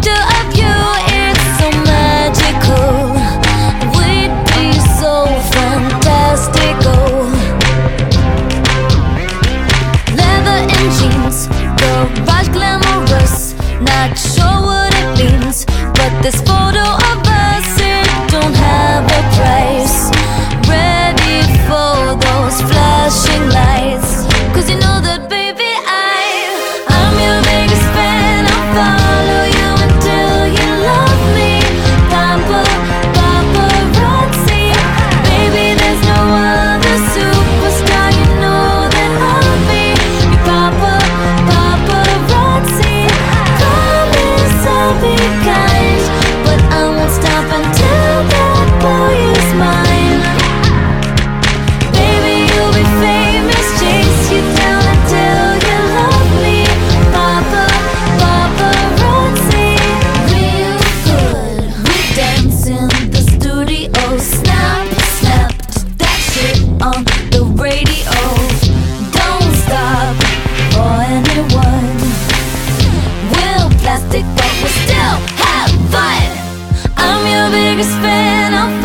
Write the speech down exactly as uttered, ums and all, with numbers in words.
picture of you, it's so magical. We'd be so fantastical. Leather and jeans, garage glamorous. Not sure what it means, but this photo of us, it don't have a price. Ready for those flashing lights, 'cause you know that baby I, I'm your biggest fan. I'll follow you until you love me. Papa, paparazzi, baby there's no other superstar. You know that I'll be your papa, paparazzi. Promise I'll be kind, but I won't stop until that boy is mine. Baby you'll be famous, chase you down until you love me. Papa, paparazzi, real good. We dance in the studio, snap, snap that shit on the radio. Don't stop for anyone. We'll plastic, but we'll still have fun. I'm your biggest fan. I'll